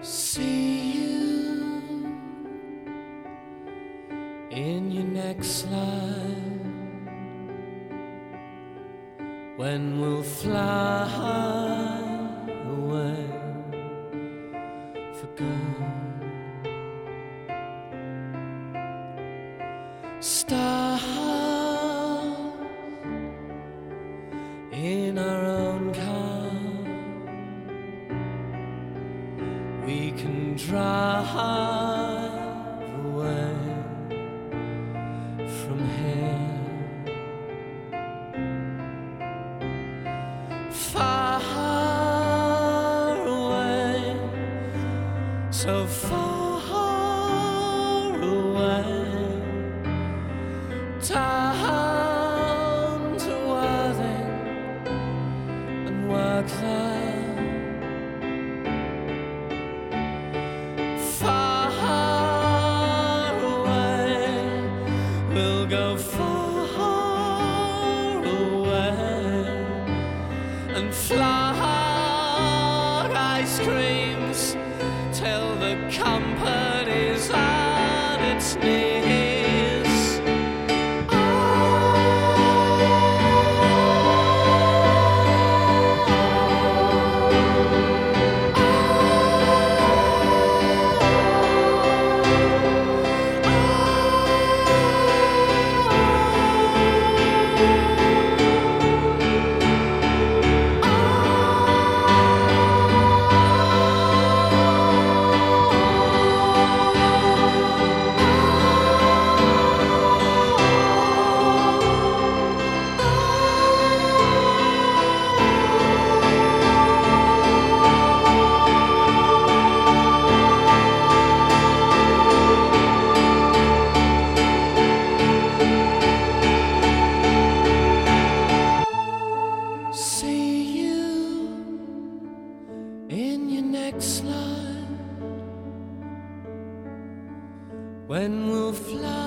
See you in your next life when we'll fly away for good. Stars in our own car, we can drive away from here, far away, so far away, down to Worthing and work there. Far away, we'll go far away and fly ice creams till the company's on its knees. See you in your next life when we'll fly